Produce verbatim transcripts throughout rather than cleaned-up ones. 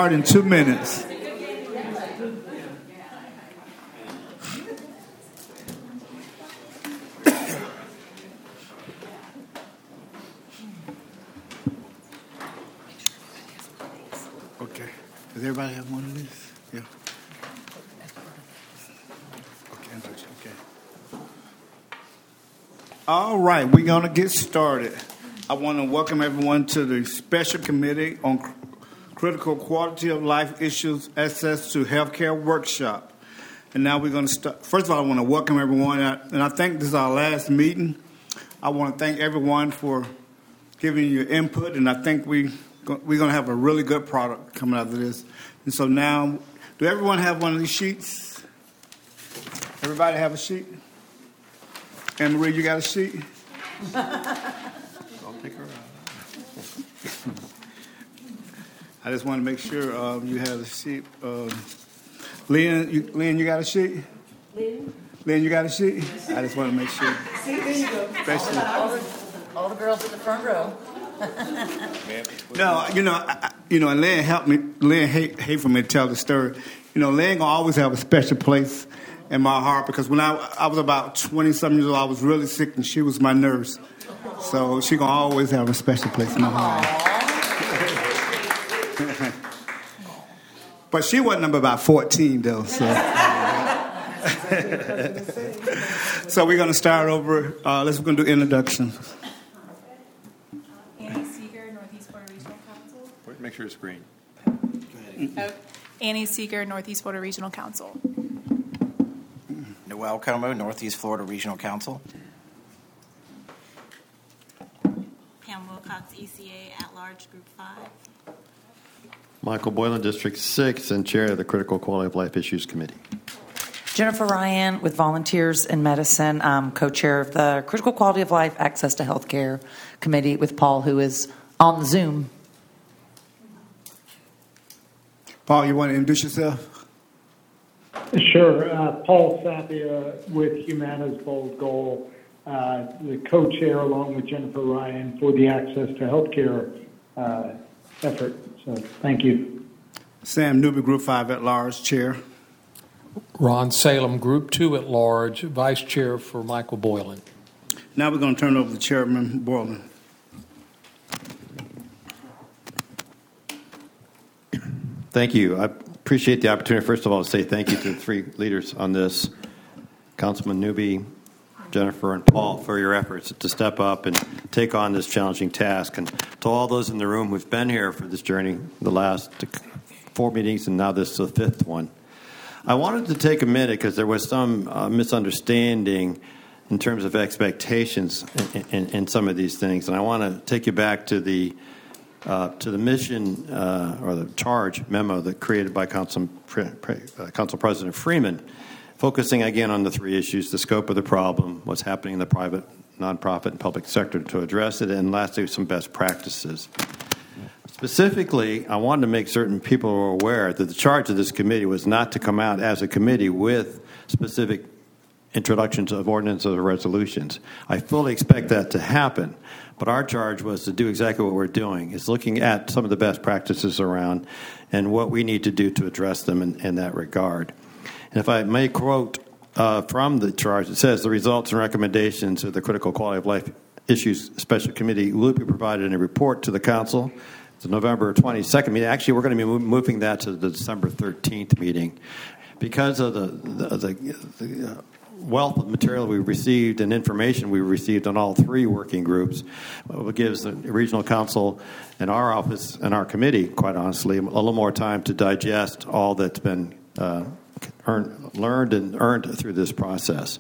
start in two minutes. Okay. Does everybody have one of these? Yeah. Okay. Okay. All right, we're going to get started. I want to welcome everyone to the Special Committee on Cr- Critical Quality of Life Issues Access to Healthcare Workshop. And now we're going to start. First of all, I want to welcome everyone. And I think this is our last meeting. I want to thank everyone for giving your input. And I think we, we're going to have a really good product coming out of this. And so now, do everyone have one of these sheets? Everybody have a sheet? Anne Marie, you got a sheet? I'll take her out. I just want to make sure uh, you have a sheet. Uh, Lynn, you, Lynn, you got a sheet? Lynn? Lynn, you got a sheet? I just want to make sure. See, there you go. Especially, all, the, all the girls in the front row. No, you know, I, you know, and Lynn helped me. Lynn hate, hate for me to tell the story. You know, Lynn gonna always have a special place in my heart because when I I was about twenty something years old, I was really sick, and she was my nurse. So she gonna always have a special place in my heart. But she wasn't number about fourteen though. So, so we're gonna start over. Uh, let's we're gonna do introductions. Annie Seeger, Northeast Florida Regional Council. Make sure it's green. Oh, Annie Seeger, Northeast Florida Regional Council. Noel Como, Northeast Florida Regional Council. Pam Wilcox, E C A at large, Group five. Michael Boylan, District six, and Chair of the Critical Quality of Life Issues Committee. Jennifer Ryan with Volunteers in Medicine, um, co-chair of the Critical Quality of Life Access to Healthcare Committee with Paul, who is on Zoom. Paul, you want to introduce yourself? Sure. Uh, Paul Sapia with Humana's Bold Goal, uh, the co-chair along with Jennifer Ryan for the Access to Healthcare uh, effort. So thank you. Sam Newby, Group five at large, Chair. Ron Salem, Group two at large, Vice Chair for Michael Boylan. Now we're going to turn it over to Chairman Boylan. Thank you. I appreciate the opportunity, first of all, to say thank you to the three leaders on this, Councilman Newby, Jennifer, and Paul, for your efforts to step up and take on this challenging task. And to all those in the room who've been here for this journey, the last four meetings, and now this is the fifth one. I wanted to take a minute because there was some uh, misunderstanding in terms of expectations in, in, in some of these things. And I want to take you back to the uh, to the mission uh, or the charge memo that created by Council, Pre- Pre- uh, Council President Freeman, focusing again on the three issues: the scope of the problem, what's happening in the private, nonprofit, and public sector to address it, and lastly, some best practices. Specifically, I wanted to make certain people were aware that the charge of this committee was not to come out as a committee with specific introductions of ordinances or resolutions. I fully expect that to happen, but our charge was to do exactly what we're doing, is looking at some of the best practices around and what we need to do to address them in, in that regard. And if I may quote uh, from the charge, it says, the results and recommendations of the Critical Quality of Life Issues Special Committee will be provided in a report to the Council. The November twenty-second meeting. Actually, we're going to be moving that to the December thirteenth meeting because of the the, the, the wealth of material we received and information we received on all three working groups. It gives the regional council and our office and our committee, quite honestly, a little more time to digest all that's been uh, earned, learned and earned through this process.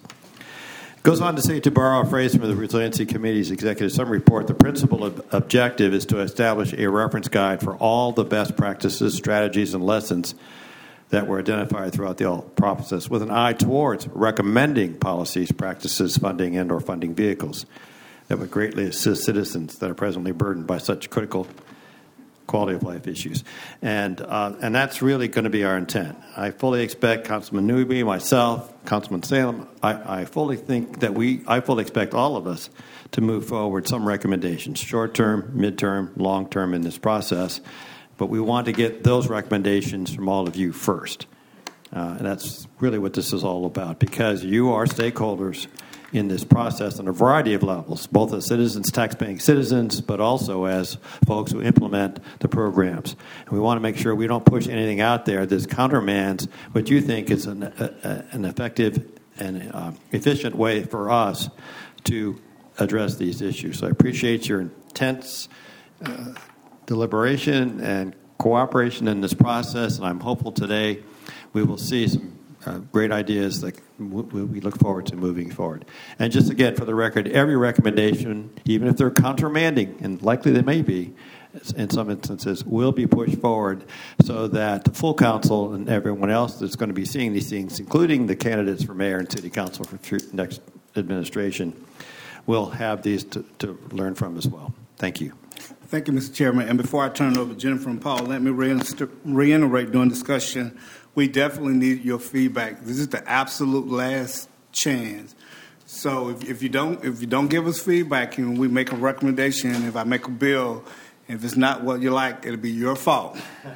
Goes on to say, to borrow a phrase from the Resiliency Committee's Executive Summary Report, the principal ob- objective is to establish a reference guide for all the best practices, strategies, and lessons that were identified throughout the whole process, with an eye towards recommending policies, practices, funding, and or funding vehicles that would greatly assist citizens that are presently burdened by such critical quality of life issues. And uh, and that's really going to be our intent. I fully expect Councilman Newby, myself, Councilman Salem, I, I fully think that we, I fully expect all of us to move forward some recommendations, short-term, mid-term, long-term in this process. but we want to get those recommendations from all of you first. Uh, and that's really what this is all about, because you are stakeholders in this process on a variety of levels, both as citizens, tax-paying citizens, but also as folks who implement the programs. And we want to make sure we don't push anything out there that countermands what you think is an, a, a, an effective and uh, efficient way for us to address these issues. So I appreciate your intense uh, deliberation and cooperation in this process, and I'm hopeful today we will see some uh, great ideas that w- we look forward to moving forward. And just again, for the record, every recommendation, even if they're countermanding, and likely they may be in some instances, will be pushed forward so that the full council and everyone else that's going to be seeing these things, including the candidates for mayor and city council for the next administration, will have these to, to learn from as well. Thank you. Thank you, Mister Chairman. And before I turn it over to Jennifer and Paul, let me reiterate during discussion, we definitely need your feedback. This is the absolute last chance. So if, if you don't if you don't give us feedback and we make a recommendation, if I make a bill, if it's not what you like, it'll be your fault.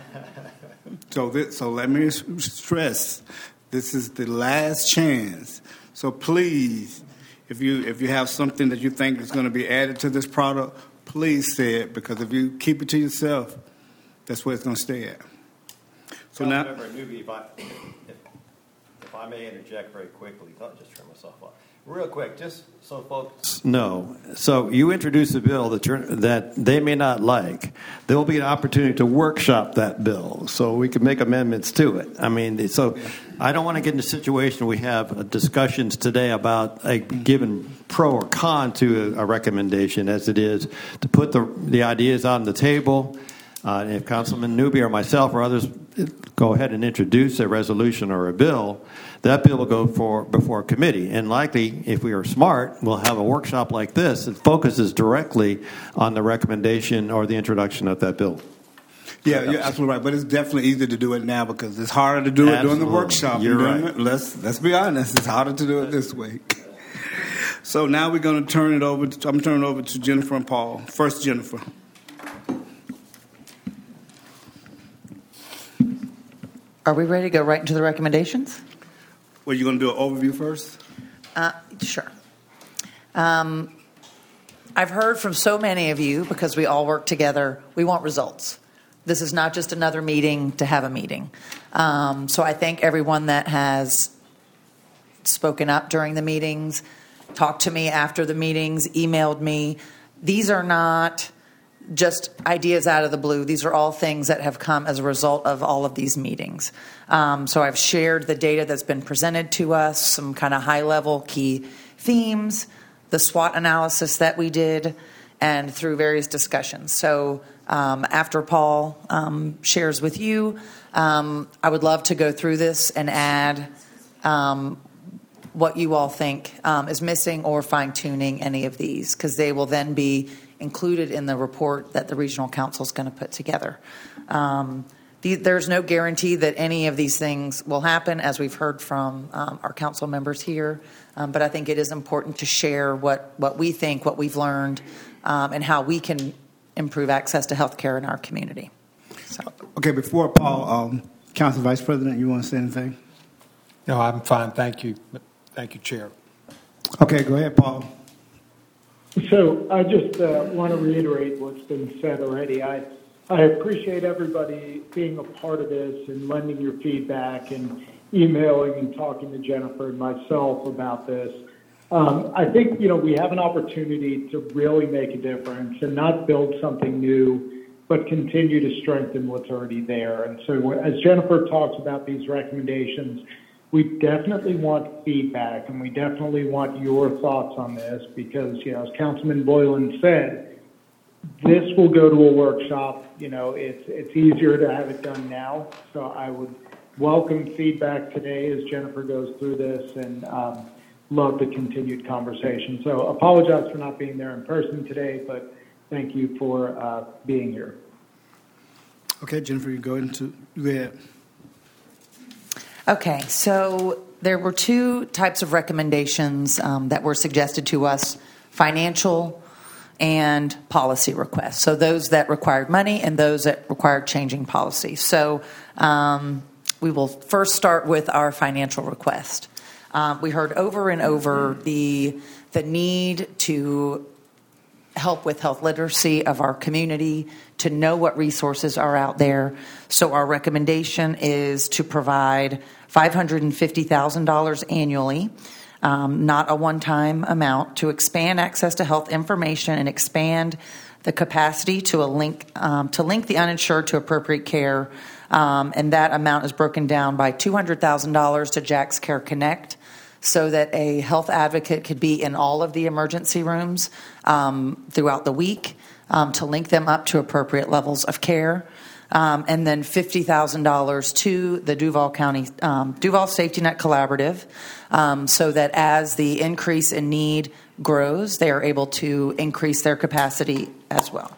so this, so let me stress, this is the last chance. So please, if you if you have something that you think is going to be added to this product, please say it, because if you keep it to yourself, that's where it's going to stay at. So now, Newby, if I, if, if I may interject very quickly, don't just turn myself off. Real quick, just so folks know. So you introduce a bill that you're, that they may not like. There will be an opportunity to workshop that bill, so we can make amendments to it. I mean, so I don't want to get in a situation where we have discussions today about a given pro or con to a, a recommendation, as it is to put the the ideas on the table. Uh, and if Councilman Newby or myself or others go ahead and introduce a resolution or a bill, that bill will go for before a committee. And likely, if we are smart, we'll have a workshop like this that focuses directly on the recommendation or the introduction of that bill. Yeah, you're absolutely right. But it's definitely easier to do it now because it's harder to do it Absolutely. during the workshop. You're right. It. Let's let's be honest. It's harder to do it this way. So now we're going to turn it over. To, I'm turning it over to Jennifer and Paul. First, Jennifer. Are we ready to go right into the recommendations? Well, you're going to do an overview first? Uh, sure. Um, I've heard from so many of you, because we all work together, we want results. This is not just another meeting to have a meeting. Um, so I thank everyone that has spoken up during the meetings, talked to me after the meetings, emailed me. These are not just ideas out of the blue. These are all things that have come as a result of all of these meetings. Um, so I've shared the data that's been presented to us, some kind of high-level key themes, the SWOT analysis that we did, and through various discussions. So um, after Paul um, shares with you, um, I would love to go through this and add um, what you all think um, is missing or fine-tuning any of these, because they will then be included in the report that the regional council is going to put together. Um, the, there's no guarantee that any of these things will happen, as we've heard from um, our council members here. Um, but I think it is important to share what, what we think, what we've learned, um, and how we can improve access to health care in our community. So. Okay, before Paul, um, Council Vice President, you want to say anything? No, I'm fine. Thank you. Thank you, Chair. Okay, go ahead, Paul. So I just uh, want to reiterate what's been said already. I, I appreciate everybody being a part of this and lending your feedback and emailing and talking to Jennifer and myself about this. Um, I think, you know, we have an opportunity to really make a difference and not build something new, but continue to strengthen what's already there. And so as Jennifer talks about these recommendations, we definitely want feedback, and we definitely want your thoughts on this because, you know, as Councilman Boylan said, this will go to a workshop. You know, it's it's easier to have it done now. So I would welcome feedback today as Jennifer goes through this, and um, love the continued conversation. So apologize for not being there in person today, but thank you for uh, being here. Okay, Jennifer, you go into go ahead. Okay, so there were two types of recommendations um, that were suggested to us, financial and policy requests. So those that required money and those that required changing policy. So um, we will first start with our financial request. Um, we heard over and over the the need to help with health literacy of our community, to know what resources are out there. So our recommendation is to provide five hundred fifty thousand dollars annually, um, not a one-time amount, to expand access to health information and expand the capacity to a link um, to link the uninsured to appropriate care. Um, and that amount is broken down by two hundred thousand dollars to Jax Care Connect, so that a health advocate could be in all of the emergency rooms um, throughout the week um, to link them up to appropriate levels of care. Um, and then fifty thousand dollars to the Duval County, um, Duval Safety Net Collaborative, um, so that as the increase in need grows, they are able to increase their capacity as well.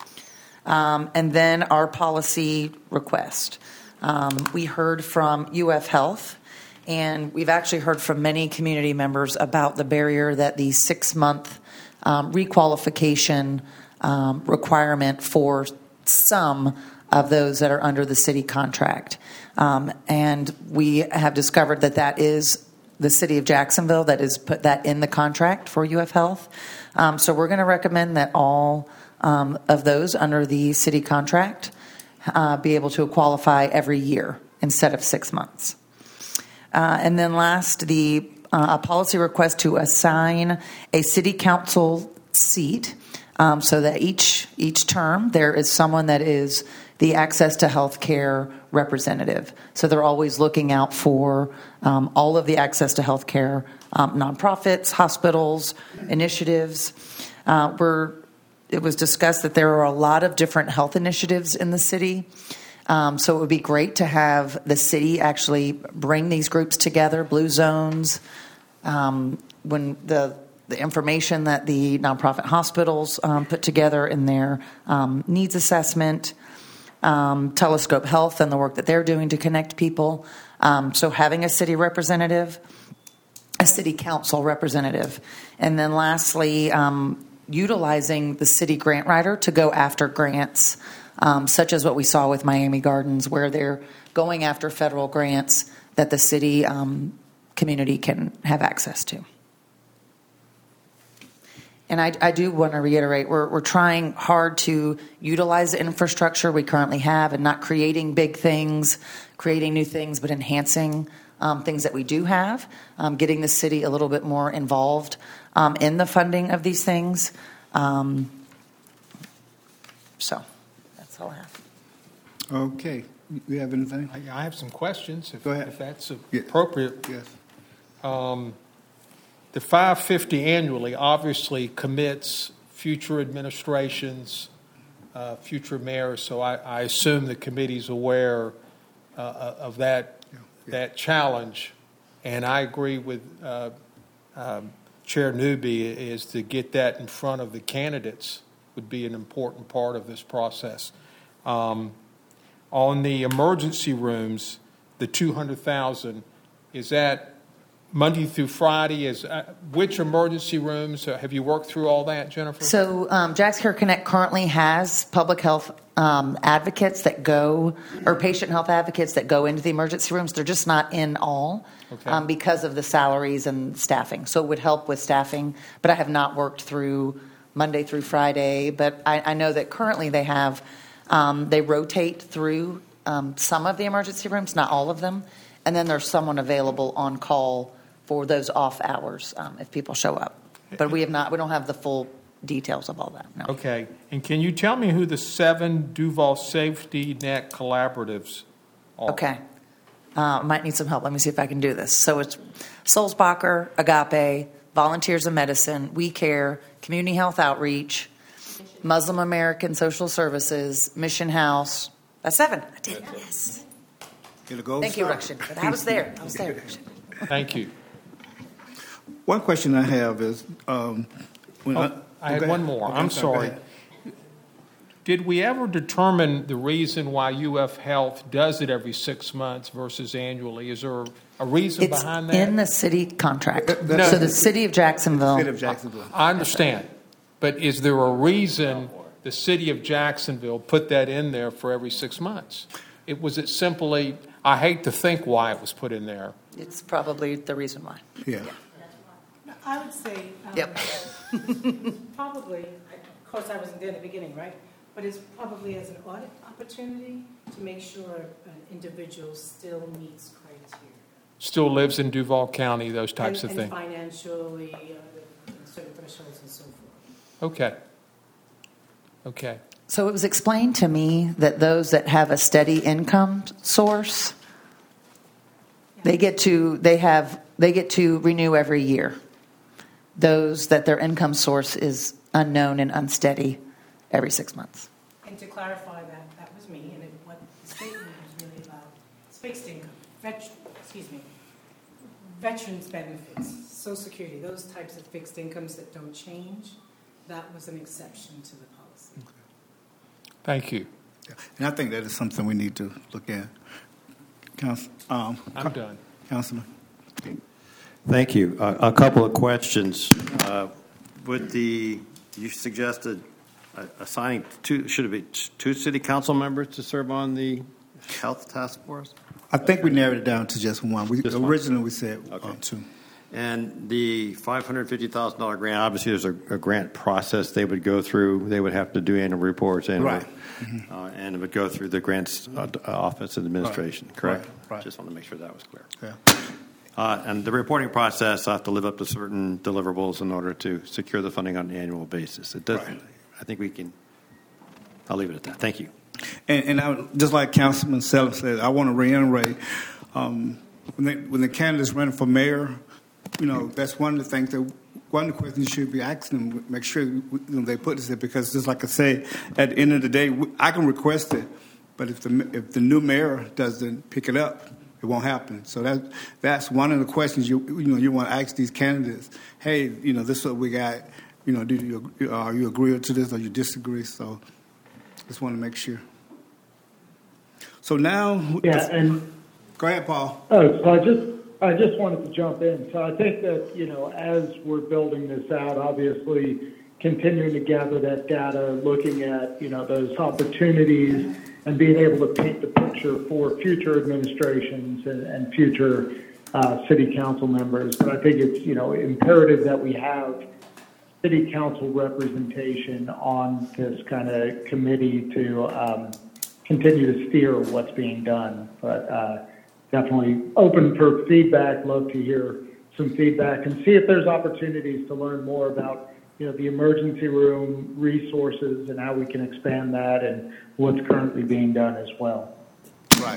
Um, and then our policy request. Um, we heard from U F Health. And we've actually heard from many community members about the barrier that the six-month um, requalification um, requirement for some of those that are under the city contract. Um, and we have discovered that that is the city of Jacksonville that has put that in the contract for U F Health. Um, so we're going to recommend that all um, of those under the city contract uh, be able to qualify every year instead of six months. Uh, and then last, the uh, a policy request to assign a city council seat, um, so that each each term there is someone that is the access to health care representative. So they're always looking out for um, all of the access to health care, um, nonprofits, hospitals, initiatives. Uh, we're, it was discussed that there are a lot of different health initiatives in the city. Um, so it would be great to have the city actually bring these groups together, blue zones, um, when the the information that the nonprofit hospitals um, put together in their um, needs assessment, um, Telescope Health and the work that they're doing to connect people. Um, so having a city representative, a city council representative, and then lastly, um, utilizing the city grant writer to go after grants. Um, such as what we saw with Miami Gardens, where they're going after federal grants that the city um, community can have access to. And I, I do want to reiterate, we're, we're trying hard to utilize the infrastructure we currently have and not creating big things, creating new things, but enhancing um, things that we do have, um, getting the city a little bit more involved um, in the funding of these things. Um, so... That's all I have. Okay. You have anything? I I have some questions, if, Go ahead. if that's Yeah. appropriate. Yes. Um, the five hundred fifty annually obviously commits future administrations, uh, future mayors, so I, I assume the committee's aware uh, of that Yeah. Yeah. that challenge. And I agree with uh, um, Chair Newby, is to get that in front of the candidates would be an important part of this process. Um, on the emergency rooms, the two hundred thousand, is that Monday through Friday? Is uh, which emergency rooms? Uh, have you worked through all that, Jennifer? So um, Jax Care Connect currently has public health um, advocates that go, or patient health advocates that go into the emergency rooms. They're just not in all Okay. um, because of the salaries and staffing. So it would help with staffing, but I have not worked through Monday through Friday. But I, I know that currently they have, um, they rotate through um, some of the emergency rooms, not all of them. And then there's someone available on call for those off hours um, if people show up. But we have not, we don't have the full details of all that. No. Okay. And can you tell me who the seven Duval Safety Net Collaboratives are? Okay. Uh, might need some help. Let me see if I can do this. So it's Sulzbacher, Agape, Volunteers of Medicine, We Care, Community Health Outreach, Muslim American Social Services, Mission House. That's seven. I did it. Yes. Get a gold Thank you, star. Rukshan. But I was there. I was there, Rukshan. Thank you. One question I have is, um, when Oh, I, I oh, had go one ahead. more. Okay, I'm go sorry. ahead. Did we ever determine the reason why U F Health does it every six months versus annually? Is there a reason It's behind that? in the city contract. That- So the city of Jacksonville. City of Jacksonville. I understand. But is there a reason the city of Jacksonville put that in there for every six months? It was it simply, I hate to think why it was put in there. It's probably the reason why. Yeah. I would say, um, Yep. probably, of course, I wasn't there in the beginning, right? But it's probably as an audit opportunity to make sure an individual still meets criteria. Still lives in Duval County, those types and, of and things. financially, uh, certain thresholds and so forth. Okay. Okay. So it was explained to me that those that have a steady income source, they get to they have they get to renew every year. Those that their income source is unknown and unsteady every six months. And to clarify that, that was me, and it, what the statement was really about is fixed income, vet, excuse me, veterans benefits, Social Security, those types of fixed incomes that don't change. That was an exception to the policy. Okay. Thank you. Yeah. And I think that is something we need to look at. Council, um, I'm done. Councilman. Thank you. Uh, a couple of questions. Uh, would the you suggested uh, assigning two should it be two city council members to serve on the health task force? I think we narrowed it down to just one. We, Just one. originally, we said Okay. uh, two. And the five hundred fifty thousand dollars grant, obviously there's a, a grant process they would go through. They would have to do annual reports, annual, Right. uh, and it would go through the grants uh, office and administration, Right. correct? Right. Right. Just want to make sure that was clear. Yeah. Uh, and the reporting process, I have to live up to certain deliverables in order to secure the funding on an annual basis. It does. Right. I think we can, I'll leave it at that. Thank you. And, and I, just like Councilman Sellers said, I want to reiterate, um, when, they, when the candidates running for mayor, you know, that's one of the things that, one of the questions you should be asking them, make sure you know, they put this there, because just like I say, at the end of the day, I can request it, but if the, if the new mayor doesn't pick it up, it won't happen. So that that's one of the questions you you know you want to ask these candidates. Hey, you know, this is what we got. You know, do you are you agree to this or you disagree? So just want to make sure. So now, Yeah, and go ahead, Paul. oh, so I just I just wanted to jump in. So I think that you know, as we're building this out, obviously continuing to gather that data, looking at you know those opportunities, and being able to paint the picture for future administrations and, and future uh, city council members. But I think it's you know imperative that we have city council representation on this kind of committee to um, continue to steer what's being done. But uh, definitely open for feedback. Love to hear some feedback and see if there's opportunities to learn more about you know, the emergency room resources and how we can expand that and what's currently being done as well. Right.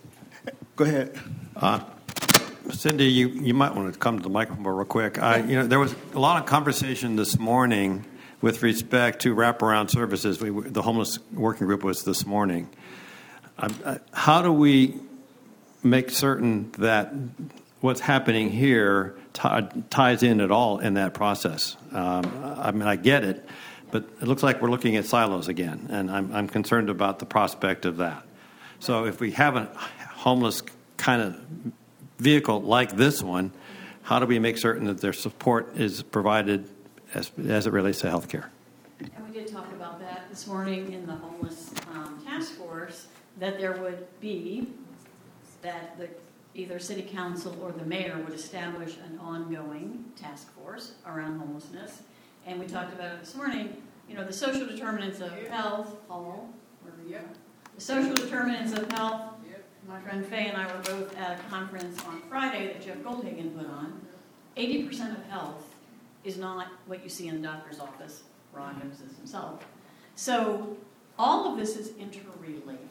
Go ahead. Uh, Cindy, you, you might want to come to the microphone real quick. I, you know, there was a lot of conversation this morning with respect to wraparound services. We, the homeless working group was this morning. Um, uh, how do we make certain that what's happening here t- ties in at all in that process? Um, I mean, I get it, but it looks like we're looking at silos again, and I'm, I'm concerned about the prospect of that. So if we have a homeless kind of vehicle like this one, how do we make certain that their support is provided as, as it relates to health care? And we did talk about that this morning in the homeless um, task force, that there would be, that the either city council or the mayor would establish an ongoing task force around homelessness. And we talked about it this morning, you know, the social determinants of health, Paul, where are you? The social determinants of health, my friend Faye and I were both at a conference on Friday that Jeff Goldhagen put on. eighty percent of health is not what you see in the doctor's office. Ron knows this himself. So all of this is interrelated.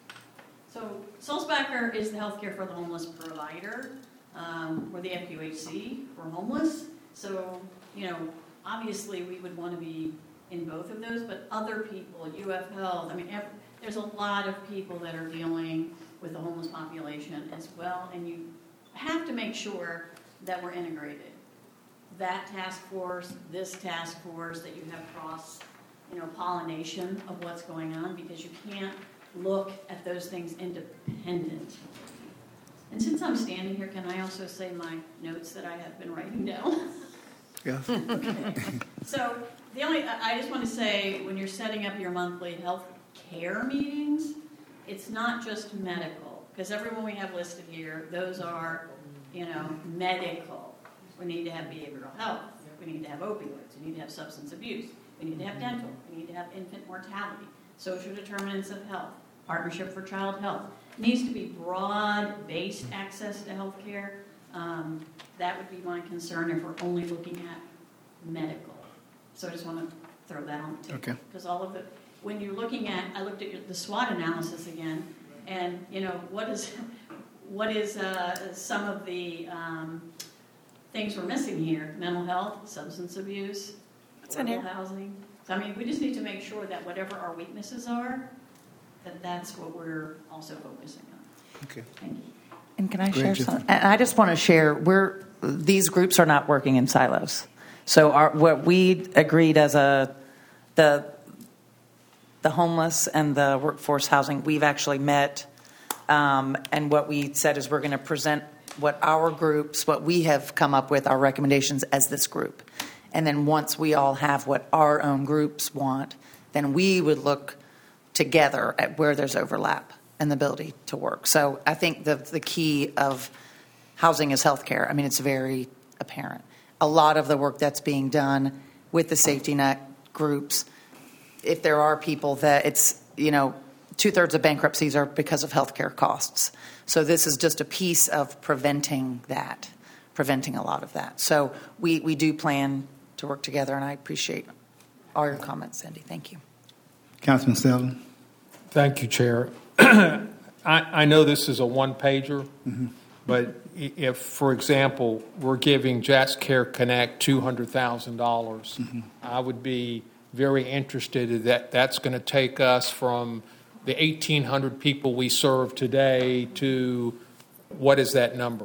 So Sulzbacher is the healthcare for the homeless provider. Um, we're the F Q H C for homeless. So, you know, obviously we would want to be in both of those, but other people, U F Health, I mean, every, there's a lot of people that are dealing with the homeless population as well, and you have to make sure that we're integrated. That task force, this task force, that you have cross, you know, pollination of what's going on, because you can't look at those things independent. And since I'm standing here, can I also say my notes that I have been writing down? Yeah. Okay. So The only, I I just want to say, when you're setting up your monthly health care meetings, it's not just medical, because everyone we have listed here, those are, you know, medical. We need to have behavioral health. We need to have opioids. We need to have substance abuse. We need to have dental. We need to have infant mortality, social determinants of health, partnership for child health. It needs to be broad-based access to health care. Um, that would be my concern if we're only looking at medical. So I just want to throw that on the table. Okay. Because all of it, when you're looking at, I looked at your, the SWOT analysis again, and, you know, what is, what is uh, some of the um, things we're missing here? Mental health, substance abuse, affordable housing. So, I mean, we just need to make sure that whatever our weaknesses are, that that's what we're also focusing on. Okay. Thank you. And can I Great, share Jeff. something? And I just want to share, we're, these groups are not working in silos. So our, what we agreed as a, the, the homeless and the workforce housing, we've actually met, um, and what we said is we're going to present what our groups, what we have come up with, our recommendations as this group. And then once we all have what our own groups want, then we would look together at where there's overlap and the ability to work. So I think the the key of housing is healthcare. I mean, it's very apparent. A lot of the work that's being done with the safety net groups, if there are people that it's, you know, two-thirds of bankruptcies are because of healthcare costs. So this is just a piece of preventing that, preventing a lot of that. So we, we do plan to work together, and I appreciate all your comments, Cindy. Thank you. Councilman Selden. Thank you, Chair. I, I know this is a one-pager, mm-hmm. but if, for example, we're giving Just Care Connect two hundred thousand dollars, mm-hmm. I would be very interested in that. That's going to take us from the eighteen hundred people we serve today to what is that number?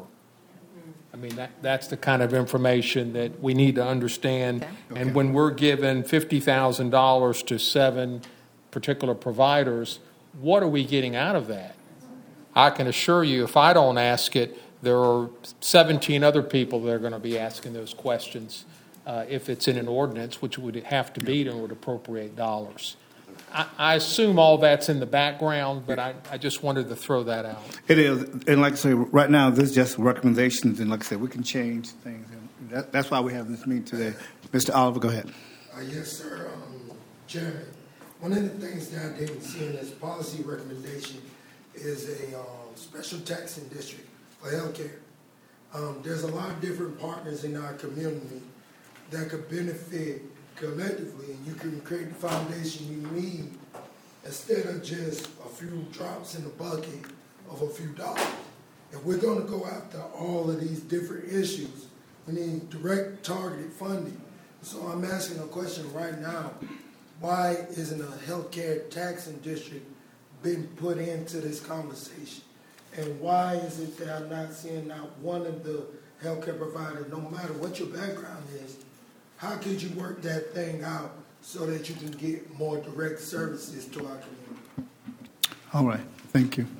I mean, that, that's the kind of information that we need to understand. Okay. And Okay. when we're given fifty thousand dollars to seven particular providers, what are we getting out of that? I can assure you, if I don't ask it, there are seventeen other people that are going to be asking those questions uh, if it's in an ordinance, which would have to be in order to appropriate dollars. I, I assume all that's in the background, but I, I just wanted to throw that out. It is, and like I say, right now, this is just recommendations, and like I said, we can change things. And that, that's why we have this meeting today. Mister Oliver, go ahead. Uh, yes, sir. Um, Chairman, one of the things that I didn't see in this policy recommendation is a um, special taxing district for healthcare. Um, there's a lot of different partners in our community that could benefit collectively, and you can create the foundation you need instead of just a few drops in the bucket of a few dollars. If we're going to go after all of these different issues, we need direct, targeted funding. So I'm asking a question right now. Why isn't a healthcare taxing district been put into this conversation? And why is it that I'm not seeing not one of the healthcare providers, no matter what your background is, how could you work that thing out so that you can get more direct services to our community? All right. Thank you.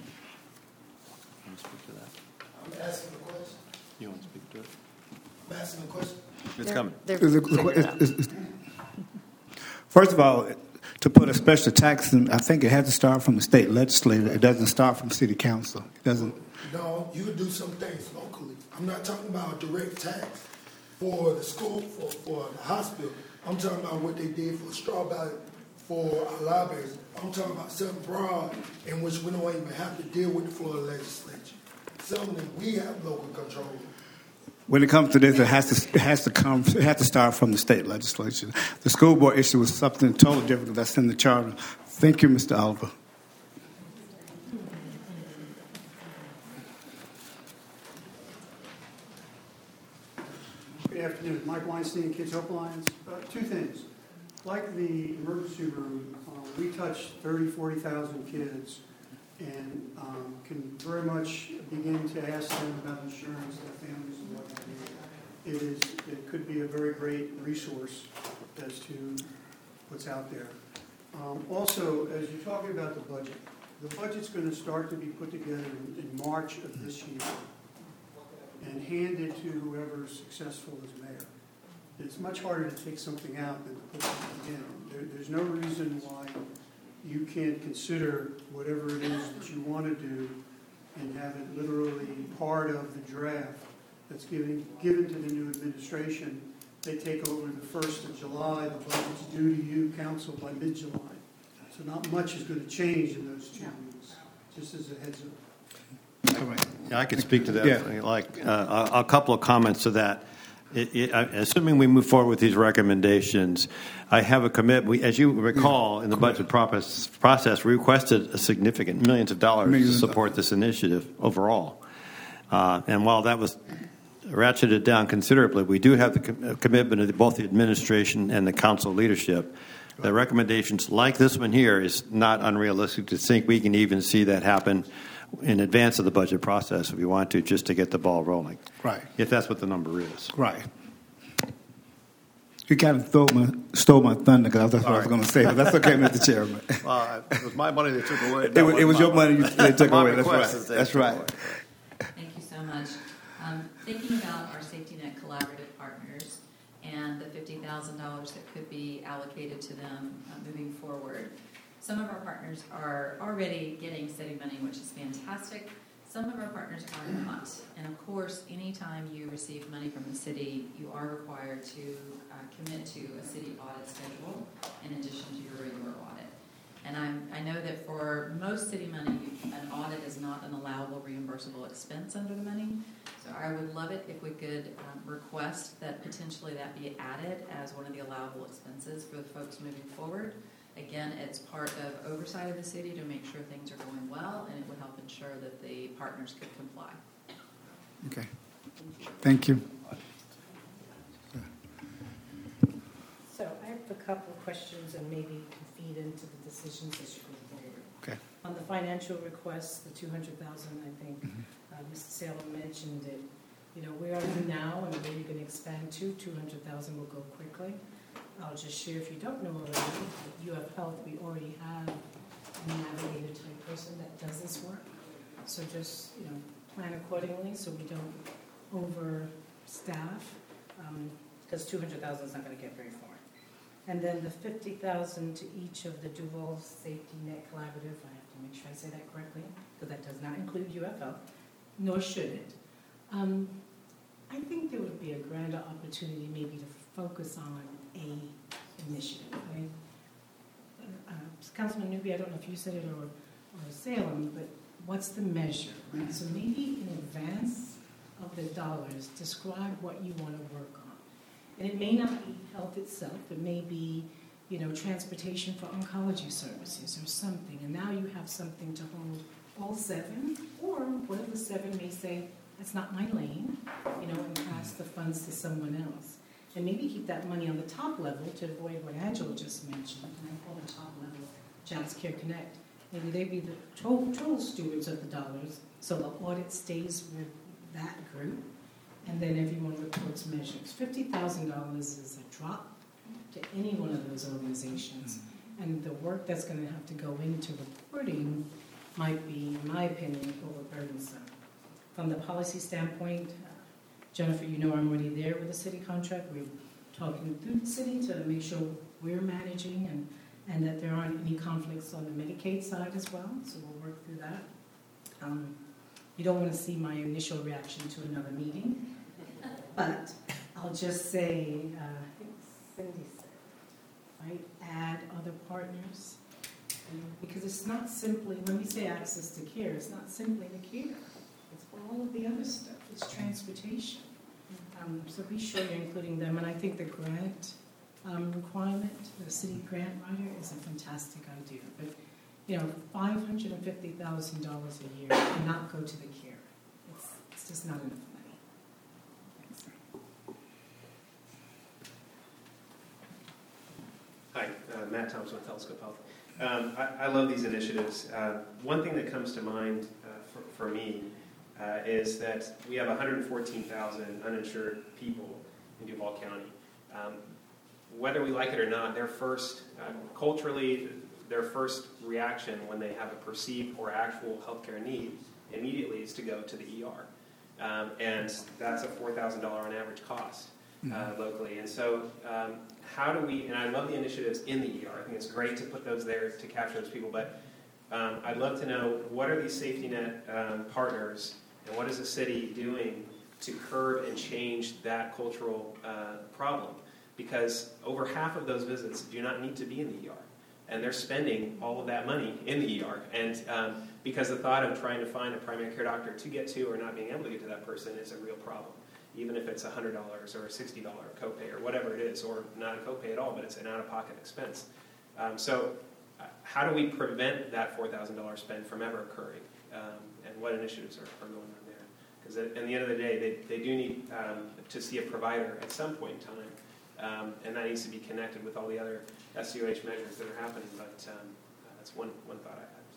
You want to speak to that? I'm asking a question. You want to speak to it? I'm asking a question. It's They're- coming. they're Is it- figuring it out. is- is- First of all, to put a special tax in, I think it has to start from the state legislature. It doesn't start from city council. It doesn't. No, you could do some things locally. I'm not talking about direct tax for the school, for, for the hospital. I'm talking about what they did for straw ballot for our libraries. I'm talking about something broad in which we don't even have to deal with the Florida legislature. Something that we have local control. When it comes to this, it has to it has to come it has to start from the state legislature. The school board issue was something totally different. That's in the charter. Thank you, Mister Oliver. Good afternoon. Mike Weinstein, Kids Hope Alliance. Uh, two things. Like the emergency room, uh, we touch thirty, forty thousand kids and um, can very much begin to ask them about insurance, their families, and what have you. It is, it could be a very great resource as to what's out there. Um, also, as you're talking about the budget, the budget's going to start to be put together in, in March of this year and handed to whoever's successful as mayor. It's much harder to take something out than to put something in. There, there's no reason why you can't consider whatever it is that you want to do and have it literally part of the draft that's given, given to the new administration. They take over the first of July. The budget's due to you, council, by mid-July. So not much is going to change in those two weeks, just as a heads up. Yeah, I could speak to that. Yeah. Like uh, a, a couple of comments to that. It, it, assuming we move forward with these recommendations, I have a commit. We, as you recall, in the budget process, process, we requested a significant millions of dollars Millions to support this initiative overall. Uh, and while that was ratcheted down considerably, we do have the com- commitment of both the administration and the council leadership. The recommendations like this one here is not unrealistic to think we can even see that happen in advance of the budget process if we want to, just to get the ball rolling. Right. If that's what the number is. Right. You kind of stole my, stole my thunder because that's what I was going to say, but that's okay, Mister Chairman. Well, it was my money they took away. It was, it was your money you, they took My away. That's request right. is they That's took right. away. Thank you so much. Um, thinking about our Safety Net Collaborative partners and the fifty thousand dollars that could be allocated to them uh, moving forward, some of our partners are already getting city money, which is fantastic. Some of our partners are not. And of course, anytime you receive money from the city, you are required to uh, commit to a city audit schedule in addition to your regular audit. And I'm, I know that for most city money, an audit is not an allowable reimbursable expense under the money. So I would love it if we could um, request that potentially that be added as one of the allowable expenses for the folks moving forward. Again, it's part of oversight of the city to make sure things are going well, and it would help ensure that the partners could comply. Okay. Thank you. So I have a couple of questions and maybe can feed into the decisions as you go forward. Okay. On the financial request, the two hundred thousand, I think uh, Mister Salem mentioned it. You know, where are you now and where you're going to expand to? two hundred thousand will go quickly. I'll just share, if you don't know already, at U F Health, we already have a navigator type person that does this work. So just, you know, plan accordingly so we don't overstaff, because um, two hundred thousand is not going to get very far. And then the fifty thousand to each of the Duval Safety Net Collaborative, I have to make sure I say that correctly, because that does not include U F L, nor should it. Um, I think there would be a grander opportunity maybe to focus on a initiative. Right? Uh, Councilman Newby, I don't know if you said it or, or Salem, but what's the measure? Right? So maybe in advance of the dollars, describe what you want to work on. And it may not be health itself. It may be, you know, transportation for oncology services or something. And now you have something to hold all seven, or one of the seven may say, that's not my lane, you know, and pass the funds to someone else. And maybe keep that money on the top level to avoid what Angela just mentioned. And I call the top level Jobs Care Connect. Maybe they be the total, total stewards of the dollars, so the audit stays with that group, and then everyone reports measures. fifty thousand dollars is a drop to any one of those organizations. And the work that's going to have to go into reporting might be, in my opinion, overburdensome. From the policy standpoint, uh, Jennifer, you know I'm already there with the city contract. We're talking through the city to make sure we're managing and, and that there aren't any conflicts on the Medicaid side as well, so we'll work through that. Um, you don't want to see my initial reaction to another meeting, but I'll just say, uh, I think Cindy said, right, add other partners, because it's not simply, when we say access to care, it's not simply the care. It's all of the other stuff. It's transportation. Um, so be sure you're including them. And I think the grant um, requirement, the city grant writer, is a fantastic idea. But, you know, five hundred fifty thousand dollars a year cannot go to the care. It's, it's just not enough money. Hi, uh, Matt Thompson with Telescope Health. Um, I, I love these initiatives. Uh, one thing that comes to mind uh, for, for me uh, is that we have one hundred fourteen thousand uninsured people in Duval County. Um, whether we like it or not, their first, uh, culturally, their first reaction when they have a perceived or actual healthcare need immediately is to go to the E R. Um, and that's a four thousand dollars on average cost. uh, locally. And so um, how do we, and I love the initiatives in the E R. I think it's great to put those there to capture those people, but um, I'd love to know, what are these safety net um, partners, and what is the city doing to curb and change that cultural uh, problem? Because over half of those visits do not need to be in the E R. And they're spending all of that money in the E R. And um, because the thought of trying to find a primary care doctor to get to or not being able to get to that person is a real problem. Even if it's one hundred dollars or a sixty dollars copay or whatever it is, or not a copay at all, but it's an out-of-pocket expense. Um, so uh, how do we prevent that four thousand dollars spend from ever occurring? Um, and what initiatives are, are going on there? Because at, at the end of the day, they, they do need um, to see a provider at some point in time. Um, and that needs to be connected with all the other S U H measures that are happening. But um, that's one, one thought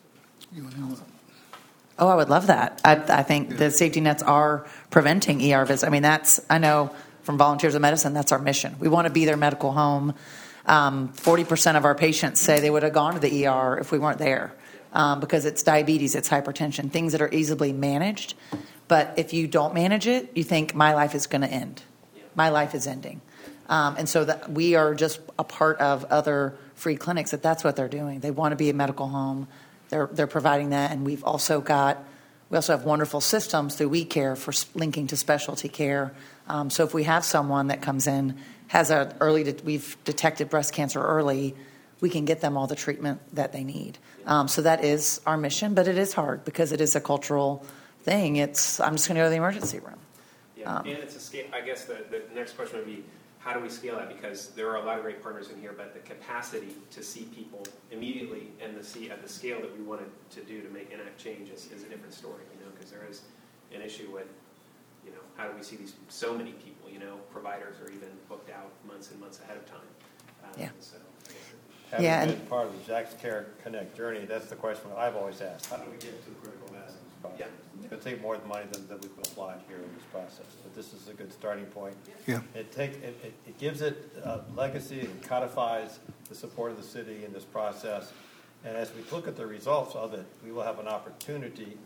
I had. Oh, I would love that. I, I think the safety nets are preventing E R visits. I mean, that's, I know from Volunteers of Medicine, that's our mission. We want to be their medical home. Um, forty percent of our patients say they would have gone to the E R if we weren't there, um, because it's diabetes, it's hypertension, things that are easily managed. But if you don't manage it, you think my life is going to end. My life is ending. Um, and so that we are just a part of other free clinics that that's what they're doing. They want to be a medical home. They're they're providing that, and we've also got we also have wonderful systems through WeCare for linking to specialty care. Um, so if we have someone that comes in has a early de- we've detected breast cancer early, we can get them all the treatment that they need. Um, so that is our mission, but it is hard because it is a cultural thing. It's I'm just going to go to the emergency room. Yeah, Um, and it's a scale. I guess the, the next question would be, how do we scale that? Because there are a lot of great partners in here, but the capacity to see people immediately and to see at the scale that we wanted to do to make enact change is, is a different story, you know, because there is an issue with, you know, how do we see these so many people, you know, providers are even booked out months and months ahead of time. Um, Yeah. So, Having Yeah, been and- part of the Jack's Care Connect journey, that's the question I've always asked. How do we get to the critical mass in this process? Yeah. It's going to take more money than, than we can apply here in this process, but this is a good starting point. Yeah. It takes it, it, it gives it a legacy and codifies the support of the city in this process. And as we look at the results of it, we will have an opportunity.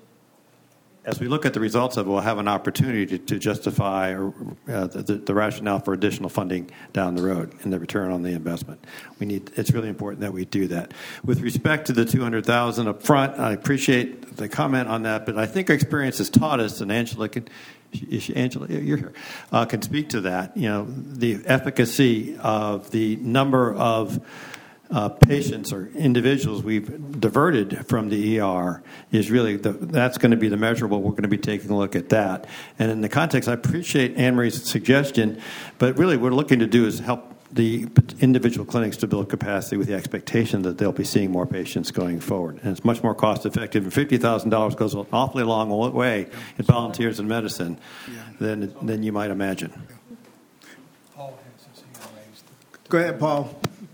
As we look at the results of it, we'll have an opportunity to, to justify uh, the, the rationale for additional funding down the road and the return on the investment. We need. It's really important that we do that. With respect to the two hundred thousand dollars up front, I appreciate the comment on that, but I think our experience has taught us, and Angela can, is she, Angela, you're here, uh, can speak to that. You know, the efficacy of the number of Uh, patients or individuals we've diverted from the E R is really the, that's going to be the measurable. We're going to be taking a look at that. And in the context, I appreciate Anne Marie's suggestion, but really what we're looking to do is help the individual clinics to build capacity with the expectation that they'll be seeing more patients going forward. And it's much more cost effective. And fifty thousand dollars goes an awfully long way in volunteers in medicine than, than you might imagine. Paul has his hand raised. Go ahead, Paul.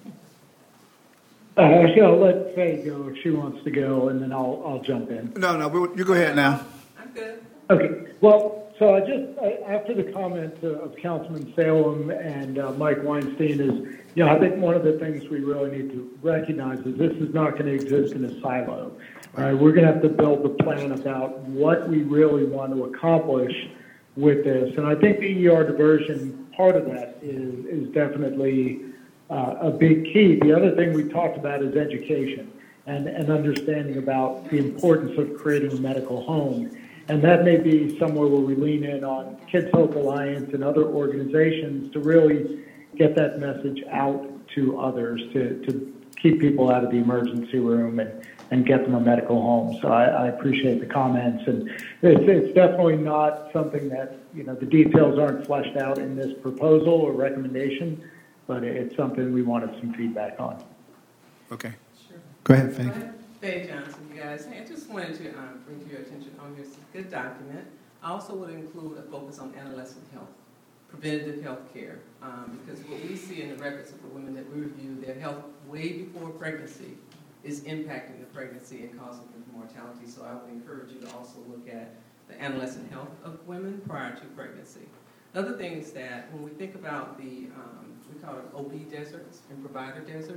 Uh, actually, I'll let Faye go if she wants to go, and then I'll I'll jump in. No, no, we, you go ahead now. I'm good. Okay. Well, so I just I, after the comments uh, of Councilman Salem and uh, Mike Weinstein is, you know, I think one of the things we really need to recognize is this is not going to exist in a silo. All right, we're going to have to build the plan about what we really want to accomplish with this, and I think the E R diversion part of that is is definitely Uh, a big key. The other thing we talked about is education and, and understanding about the importance of creating a medical home. And that may be somewhere where we lean in on Kids Hope Alliance and other organizations to really get that message out to others, to, to keep people out of the emergency room and, and get them a medical home. So I, I appreciate the comments. And it's, it's definitely not something that, you know, the details aren't fleshed out in this proposal or recommendation, but it's something we wanted some feedback on. Okay. Sure. Go ahead, Faye. Faye Johnson, you guys. Hey, I just wanted to um, bring to your attention on this good document. I also would include a focus on adolescent health, preventative health care, um, because what we see in the records of the women that we review, their health way before pregnancy is impacting the pregnancy and causing mortality. So I would encourage you to also look at the adolescent health of women prior to pregnancy. Another thing is that when we think about the, um, we call it O B deserts and provider deserts,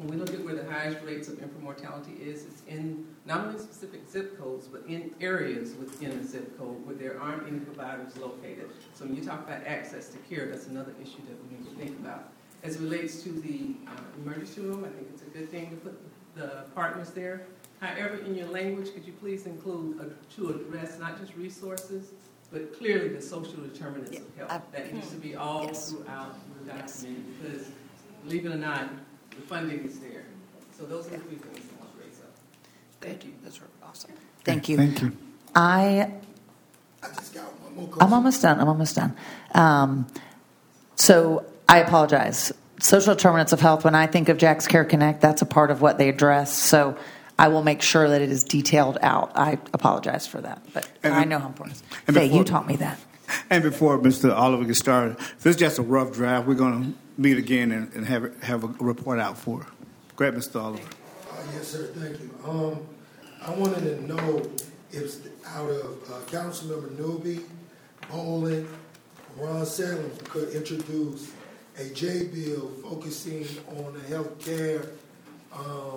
when we look at where the highest rates of infant mortality is, it's in not only specific zip codes, but in areas within a zip code where there aren't any providers located. So when you talk about access to care, that's another issue that we need to think about. As it relates to the uh, emergency room, I think it's a good thing to put the partners there. However, in your language, could you please include uh, to address not just resources, but clearly the social determinants of health. I, that needs to be all yes. throughout the document yes. because, believe it or not, the funding is there. So those are the three things I want to raise up. Thank you. Those are awesome. Thank you. Thank you. I, I just got one more question. I'm almost done. I'm almost done. Um, so I apologize. Social determinants of health, when I think of Jack's Care Connect, that's a part of what they address. So I will make sure that it is detailed out. I apologize for that, but and I know how important it is. Faye, you taught me that. And before Mister Oliver gets started, this is just a rough draft. We're going to meet again and, and have have a report out for. Go ahead, Mister Oliver. Uh, yes, sir. Thank you. Um, I wanted to know if out of uh, Councilmember Newby, Boland, Ron Salem could introduce a J bill focusing on the health care, um,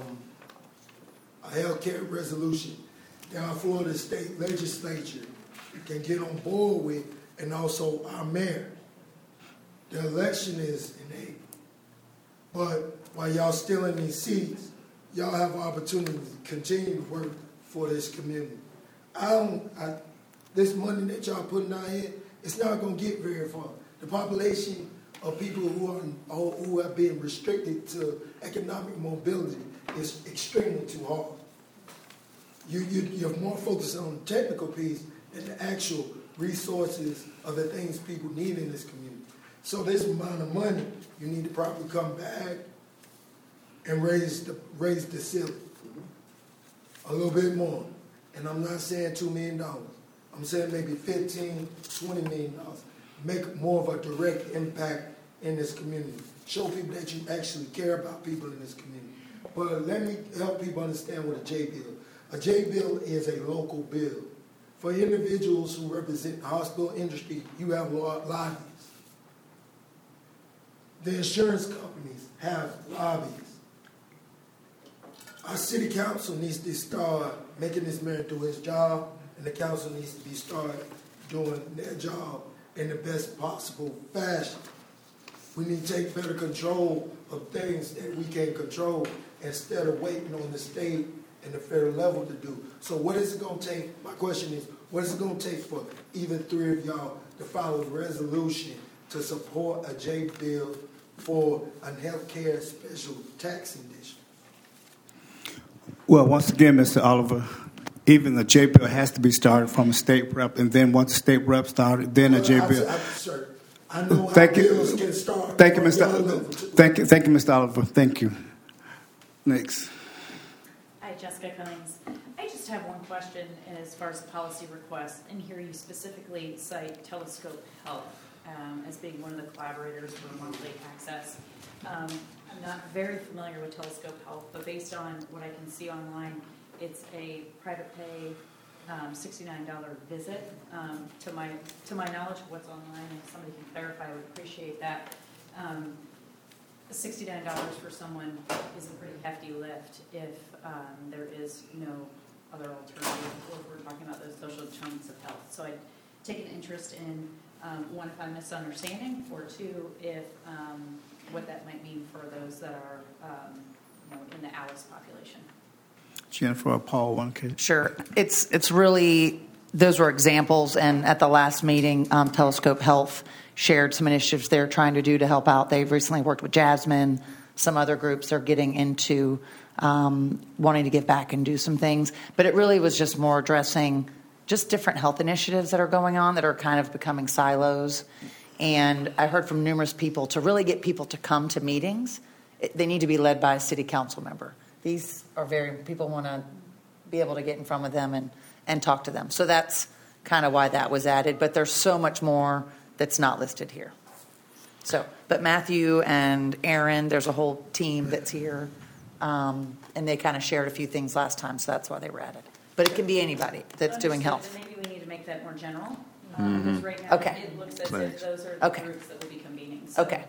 a health care resolution that our Florida State Legislature can get on board with, and also our mayor. The election is in April, but while y'all still in these seats, y'all have an opportunity to continue to work for this community. I don't, I, this money that y'all putting out here, it's not going to get very far. The population of people who are who have been restricted to economic mobility is extremely too hard. You, you, you're more focused on the technical piece than the actual resources of the things people need in this community. So this amount of money, you need to probably come back and raise the raise the ceiling a little bit more. And I'm not saying two million dollars. I'm saying maybe fifteen, twenty million dollars. Make more of a direct impact in this community. Show people that you actually care about people in this community. But let me help people understand what a J bill. A J bill is a local bill. For individuals who represent the hospital industry, you have lobbies. The insurance companies have lobbies. Our city council needs to start making this man do his job, and the council needs to be start doing their job in the best possible fashion. We need to take better control of things that we can't control instead of waiting on the state and the federal level to do. So what is it going to take? My question is, what is it going to take for either three of y'all to follow a resolution to support a J bill for a health care special taxing district? Well, once again, Mister Oliver, even a J bill has to be started from a state rep, and then once the state rep started, then a J bill. I'm, I'm, sir, I know thank how you. bills can start. Thank you, Mister Oliver. Thank you, thank you, Mister Oliver. Thank you. Next. Hi, Jessica Cummings. I just have one question as far as the policy request, and here you specifically cite Telescope Health um, as being one of the collaborators for monthly access. Um, I'm not very familiar with Telescope Health, but based on what I can see online, it's a private pay um, sixty-nine dollars visit. Um, to my to my knowledge of what's online, if somebody can clarify, I would appreciate that. Um, sixty-nine dollars for someone is a pretty hefty lift if um, there is no other alternative, or if we're talking about those social determinants of health. So I'd take an interest in, um, one, if I'm misunderstanding, or two, if um, what that might mean for those that are um, you know, in the ALICE population. Jennifer or Paul, one case. Sure. It's it's really, those were examples, and at the last meeting, um, Telescope Health shared some initiatives they're trying to do to help out. They've recently worked with Jasmine, some other groups they're getting into um, wanting to give back and do some things. But it really was just more addressing just different health initiatives that are going on that are kind of becoming silos. And I heard from numerous people to really get people to come to meetings, it, they need to be led by a city council member. These are very, people want to be able to get in front of them and, and talk to them. So that's kind of why that was added. But there's so much more that's not listed here. So, but Matthew and Aaron, there's a whole team that's here. Um, and they kind of shared a few things last time, so that's why they were added. But it can be anybody that's doing health. Then maybe we need to make that more general. Mm-hmm. Because right now Okay. it looks as Right. if those are the Okay. groups that will be convening. So, Okay.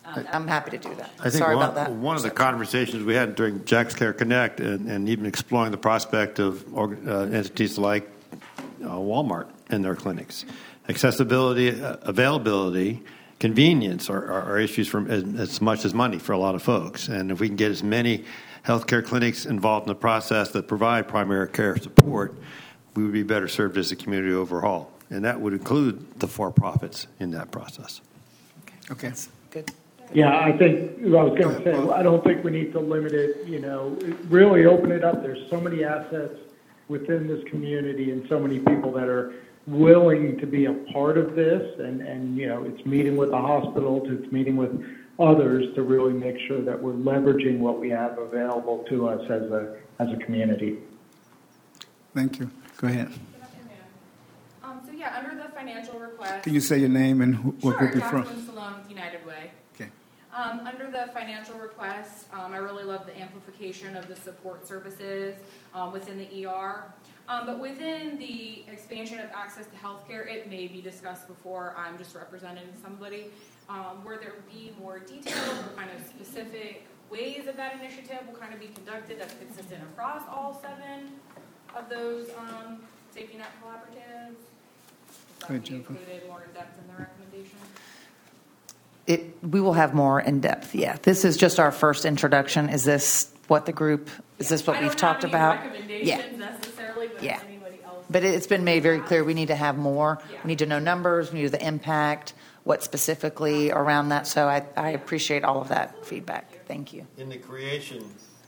Um, I'm happy to do that. I think Sorry one, about that. one of the conversations we had during Jack's Care Connect and, and even exploring the prospect of org- uh, entities like uh, Walmart and their clinics. Accessibility, uh, availability, convenience are, are, are issues from as, as much as money for a lot of folks. And if we can get as many healthcare clinics involved in the process that provide primary care support, we would be better served as a community overall. And that would include the for-profits in that process. Okay. Good. Yeah, I think, I was going to say, I don't think we need to limit it, you know, really open it up. There's so many assets within this community and so many people that are willing to be a part of this. And, and you know, it's meeting with the hospitals, it's meeting with others to really make sure that we're leveraging what we have available to us as a, as a community. Thank you. Go ahead. Um, so yeah, under the financial request. Can you say your name and who, what sure, group you're from? Jacqueline Salone with United Way. Okay. Um, under the financial request, um, I really love the amplification of the support services um, within the E R. Um, but within the expansion of access to healthcare, it may be discussed before. I'm just representing somebody. Um, where there be more detail or kind of specific ways that that initiative will kind of be conducted that's consistent across all seven of those um, safety net collaboratives. That will be included more in depth in the recommendation. It, we will have more in depth. Yeah, this is just our first introduction. Is this what the group? Is this what I we've don't talked have any about? recommendations Yeah. necessarily, but Yeah. if anybody else. But it's been made very clear we need to have more. Yeah. We need to know numbers. We need the impact. What specifically around that? So I, I appreciate all of that feedback. Thank you. In the creation,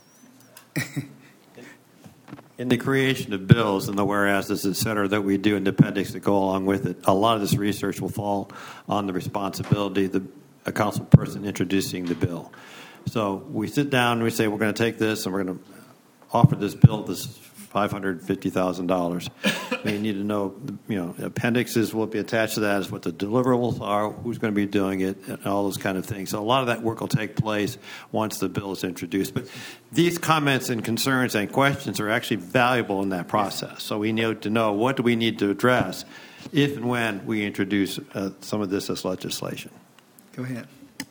in the creation of bills and the whereases, et cetera, that we do in the appendix that go along with it, a lot of this research will fall on the responsibility of the a council person introducing the bill. So we sit down and we say we're going to take this and we're going to offer this bill this five hundred fifty thousand dollars. We need to know, you know, appendixes will be attached to that, is what the deliverables are, who's going to be doing it, and all those kind of things. So a lot of that work will take place once the bill is introduced. But these comments and concerns and questions are actually valuable in that process. So we need to know what do we need to address if and when we introduce uh, some of this as legislation. Go ahead. Hi,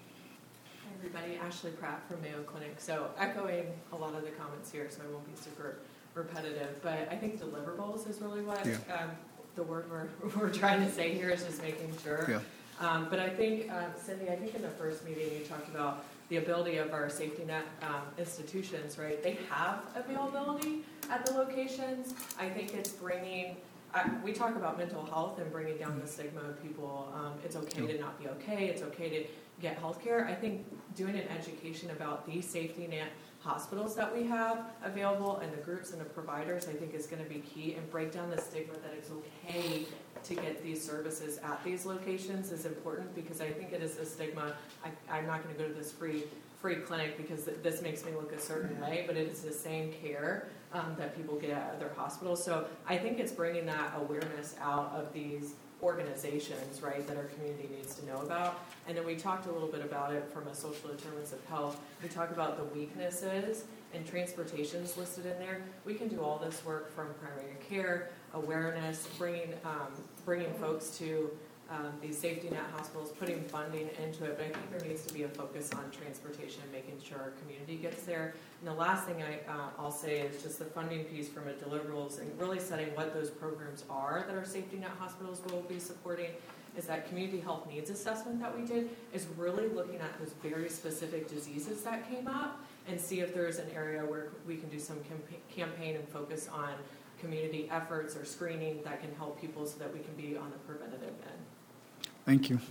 everybody. Ashley Pratt from Mayo Clinic. So echoing a lot of the comments here, so I won't be super repetitive, but I think deliverables is really what yeah. um, the word we're, we're trying to say here is just making sure. Yeah. Um, but I think, um, Cindy, I think in the first meeting you talked about the ability of our safety net um, institutions, right? They have availability at the locations. I think it's bringing, uh, we talk about mental health and bringing down the stigma of people. Um, it's okay to not be okay. It's okay to get health care. I think doing an education about these safety net hospitals that we have available and the groups and the providers, I think is going to be key, and break down the stigma that it's okay to get these services at these locations is important, because I think it is a stigma. I, I'm not going to go to this free free clinic because this makes me look a certain way, but it is the same care um, that people get at other hospitals. So I think it's bringing that awareness out of these organizations, right, that our community needs to know about. And then we talked a little bit about it from a social determinants of health. We talk about the weaknesses, and transportation is listed in there. We can do all this work from primary care, awareness, bringing um, bringing folks to um, these safety net hospitals, putting funding into it. But I think there needs to be a focus on transportation and making sure our community gets there. And the last thing I, uh, I'll say is just the funding piece from a deliverables and really setting what those programs are that our safety net hospitals will be supporting. Is that community health needs assessment that we did is really looking at those very specific diseases that came up and see if there's an area where we can do some campa- campaign and focus on community efforts or screening that can help people so that we can be on the preventative end. Thank you.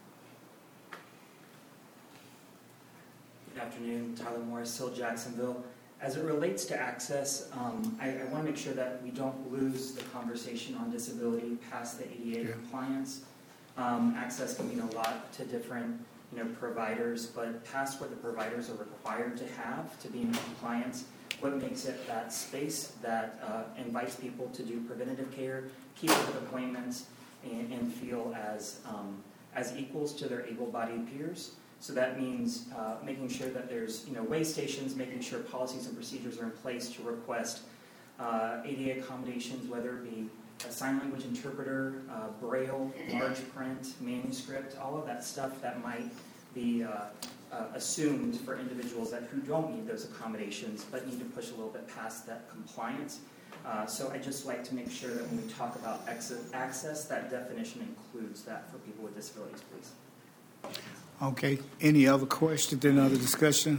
Good afternoon, Tyler Morris, Hill Jacksonville. As it relates to access, um, I, I want to make sure that we don't lose the conversation on disability past the A D A yeah. compliance. Um, access can mean a lot to different, you know, providers, but past what the providers are required to have to be in compliance, what makes it that space that uh, invites people to do preventative care, keep up with appointments, and, and feel as um, as equals to their able-bodied peers. So that means uh, making sure that there's, you know, way stations, making sure policies and procedures are in place to request uh, A D A accommodations, whether it be a sign language interpreter, uh, braille, large print, manuscript, all of that stuff that might be uh, uh, assumed for individuals that who don't need those accommodations but need to push a little bit past that compliance. Uh, so I just like to make sure that when we talk about access, access, that definition includes that for people with disabilities, please. Okay. Any other questions? Any other discussion?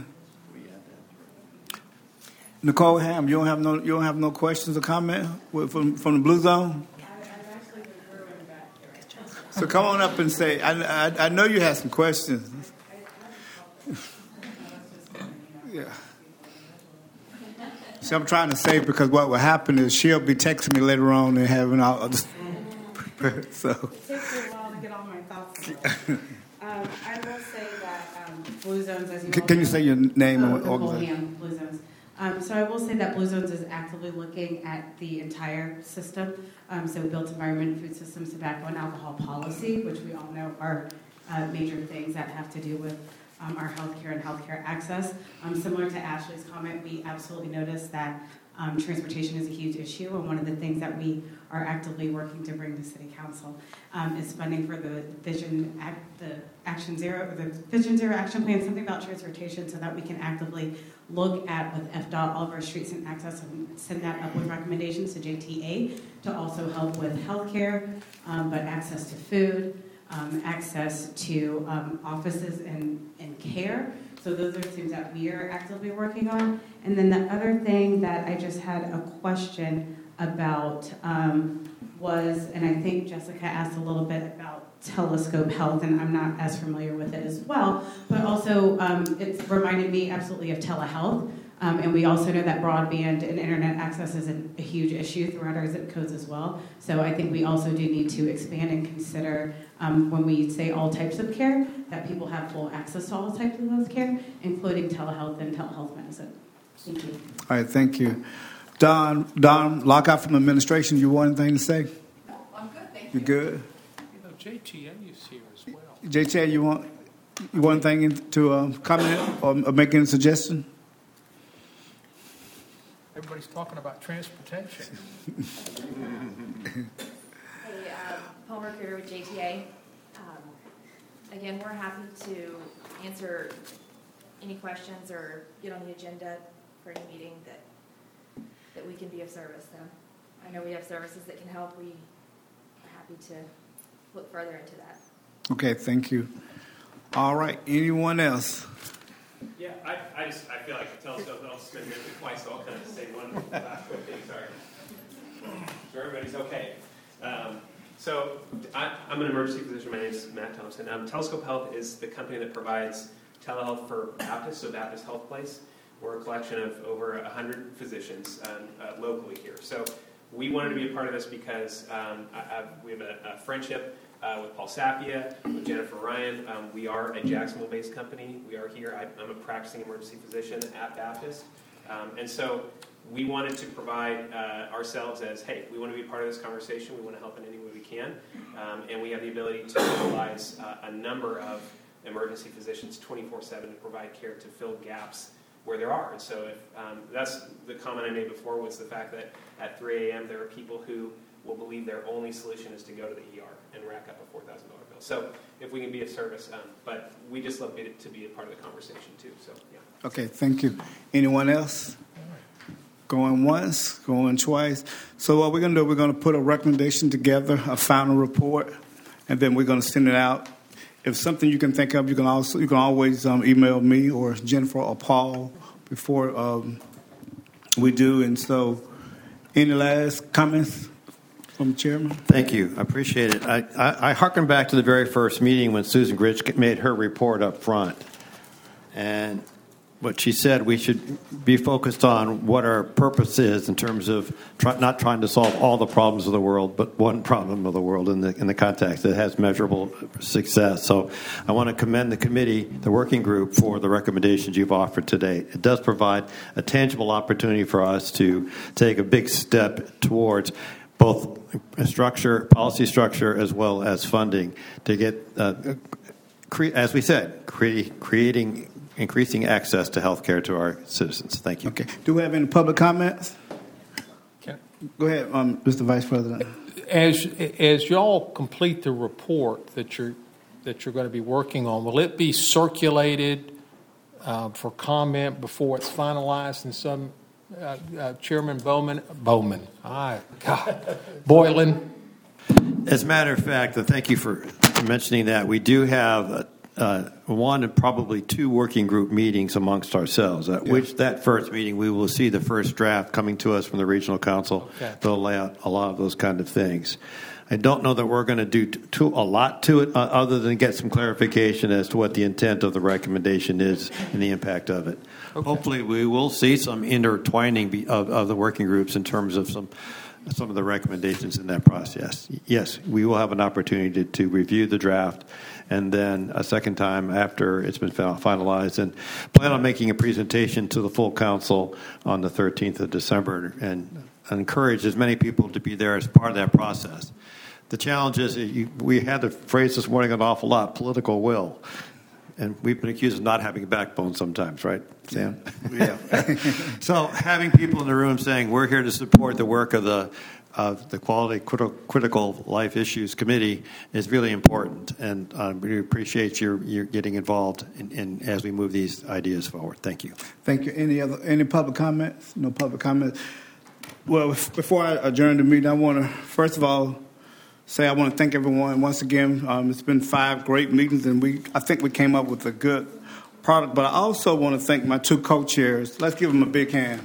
Nicole Ham, you don't have no you don't have no questions or comment from from the Blue Zone? So come on up and say. I I, I know you have some questions. Yeah. See, I'm trying to say because what will happen is she'll be texting me later on and having all of this. So. It takes me a while to get all my thoughts. um, I will say that um, Blue Zones, as you Can, all can know, you say your name uh, and Nicole organization? Ham, Blue Zones. Um, so I will say that Blue Zones is actively looking at the entire system. Um, so built environment, food systems, tobacco, and alcohol policy, which we all know are uh, major things that have to do with um, our healthcare and healthcare access. Um, similar to Ashley's comment, we absolutely noticed that um, transportation is a huge issue, and one of the things that we are actively working to bring to City Council um, is funding for the Vision Act, the Action Zero, or the Vision Zero Action Plan, something about transportation, so that we can actively look at with F D O T all of our streets and access and send that up with recommendations to J T A to also help with healthcare, um, but access to food, um, access to um, offices and, and care. So those are things that we are actively working on. And then the other thing that I just had a question about um, was, and I think Jessica asked a little bit about Telescope Health, and I'm not as familiar with it as well, but also um, it's reminded me absolutely of telehealth. Um, and we also know that broadband and internet access is a, a huge issue throughout our zip codes as well. So I think we also do need to expand and consider um, when we say all types of care, that people have full access to all types of health care, including telehealth and telehealth medicine. Thank you. All right, thank you. Don, Don Lockout from administration, you want anything to say? No, I'm good, thank you. You good? You know, J T A is here as well. J T A, you want you want anything to uh, comment or, or make any suggestion? Everybody's talking about transportation. Hey, uh, Paul Recruiter with J T A. Um, again, we're happy to answer any questions or get on the agenda for any meeting that that we can be of service. So I know we have services that can help. We are happy to look further into that. Okay, thank you. All right, anyone else? Yeah, I, I just I feel like the Telescope Health's been mentioned twice, so I'll kind of say one last quick thing. Sorry, so everybody's okay. Um, so I, I'm an emergency physician. My name is Matt Thompson. Um, Telescope Health is the company that provides telehealth for Baptist, so Baptist Health Place. We're a collection of over one hundred physicians um, uh, locally here. So we wanted to be a part of this because um, I, I, we have a, a friendship uh, with Paul Sapia, with Jennifer Ryan. Um, we are a Jacksonville-based company. We are here. I, I'm a practicing emergency physician at Baptist. Um, and so we wanted to provide uh, ourselves as, hey, we want to be a part of this conversation. We want to help in any way we can. Um, and we have the ability to utilize uh, a number of emergency physicians twenty-four seven to provide care to fill gaps where there are. And so if um, that's the comment I made before, was the fact that at three a.m. there are people who will believe their only solution is to go to the E R and rack up a four thousand dollars bill. So if we can be of service, um, but we just love it to be a part of the conversation too. So yeah. Okay, thank you. Anyone else? Going once, going twice. So what we're going to do, we're going to put a recommendation together, a final report, and then we're going to send it out. If something you can think of, you can also you can always um, email me or Jennifer or Paul before um, we do. And so, any last comments from the chairman? Thank you. I appreciate it. I, I, I hearken back to the very first meeting when Susan Gritch made her report up front. And what she said, we should be focused on what our purpose is in terms of try, not trying to solve all the problems of the world, but one problem of the world in the in the context that has measurable success. So I want to commend the committee, the working group, for the recommendations you've offered today. It does provide a tangible opportunity for us to take a big step towards both structure, policy structure, as well as funding to get, uh, cre- as we said, cre- creating increasing access to health care to our citizens. Thank you. Okay. Do we have any public comments? Can, Go ahead, um, Mister Vice President. As as y'all complete the report that you're that you're going to be working on, will it be circulated uh, for comment before it's finalized in some, uh, uh, Chairman Bowman, Bowman, ah, God, Boylan? As a matter of fact, uh, thank you for mentioning that. We do have uh, uh, one and probably two working group meetings amongst ourselves, at yeah. which that first meeting we will see the first draft coming to us from the regional council. Okay. They'll lay out a lot of those kind of things. I don't know that we're going to do too, a lot to it uh, other than get some clarification as to what the intent of the recommendation is and the impact of it. Okay. Hopefully we will see some intertwining of, of the working groups in terms of some some of the recommendations in that process. Yes, we will have an opportunity to, to review the draft and then a second time after it's been finalized, and plan on making a presentation to the full council on the thirteenth of December, and encourage as many people to be there as part of that process. The challenge is, you, we had the phrase this morning an awful lot, political will. And we've been accused of not having a backbone sometimes, right, Sam? Yeah. So having people in the room saying, we're here to support the work of the of the Quality Critical Life Issues Committee is really important. And uh, we appreciate your, your getting involved in, in, as we move these ideas forward. Thank you. Thank you. Any other any public comments? No public comments. Well, before I adjourn the meeting, I want to, first of all, say I want to thank everyone once again. Um, it's been five great meetings, and we I think we came up with a good product. But I also want to thank my two co-chairs. Let's give them a big hand.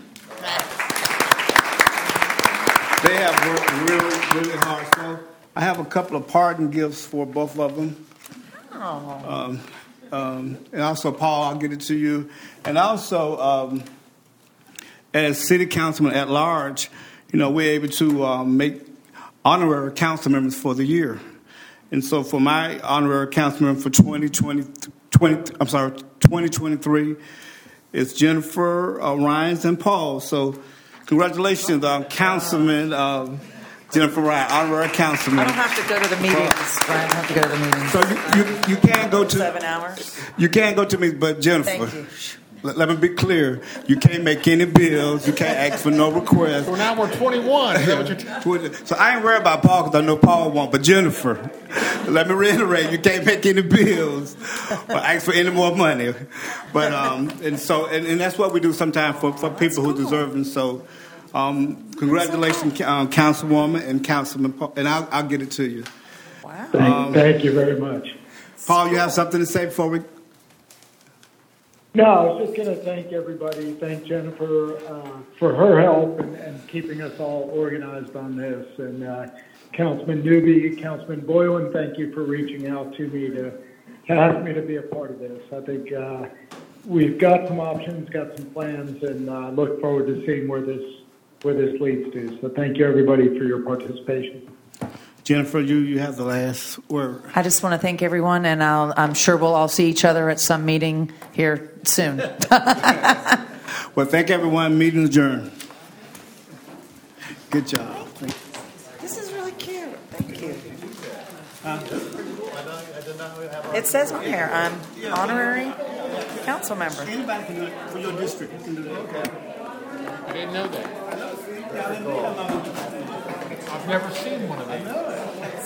They have worked really, really hard. So I have a couple of pardon gifts for both of them. Oh. Um, um, and also, Paul, I'll get it to you. And also, um, as city councilman at large, you know, we're able to um, make honorary council members for the year. And so for my honorary council member for twenty twenty, twenty, I'm sorry, twenty twenty-three, it's Jennifer uh, Ryans and Paul. So congratulations, uh, Councilman uh, Jennifer Ryan, honorary councilman. I don't have to go to the meetings, Brian. I have to go to the meetings. So you, you, you can't go to... Seven hours? You can't go to me, but Jennifer... Thank you. Let, let me be clear. You can't make any bills. You can't ask for no requests. So now we're twenty-one. Is that what you're t- so I ain't worried about Paul because I know Paul won't. But Jennifer, let me reiterate: you can't make any bills or ask for any more money. But um, and so and, and that's what we do sometimes for, for people who deserve it. So um, congratulations, um, Councilwoman and Councilman Paul, and I'll, I'll get it to you. Wow. Thank, Um, thank you very much. Paul, you have something to say before we? No, I was just going to thank everybody, thank Jennifer uh, for her help and, and keeping us all organized on this. And uh, Councilman Newby, Councilman Boylan, thank you for reaching out to me to, to ask me to be a part of this. I think uh, we've got some options, got some plans, and uh, look forward to seeing where this where this leads to. So thank you, everybody, for your participation. Jennifer, you, you have the last word. I just want to thank everyone, and I'll, I'm sure we'll all see each other at some meeting here soon. Well, thank everyone. Meeting adjourned. Good job. This is really cute. Thank you. It says on here, I'm honorary council member. Anybody can do it for your district. You can do that. Okay. I didn't know that. I've never seen one of these.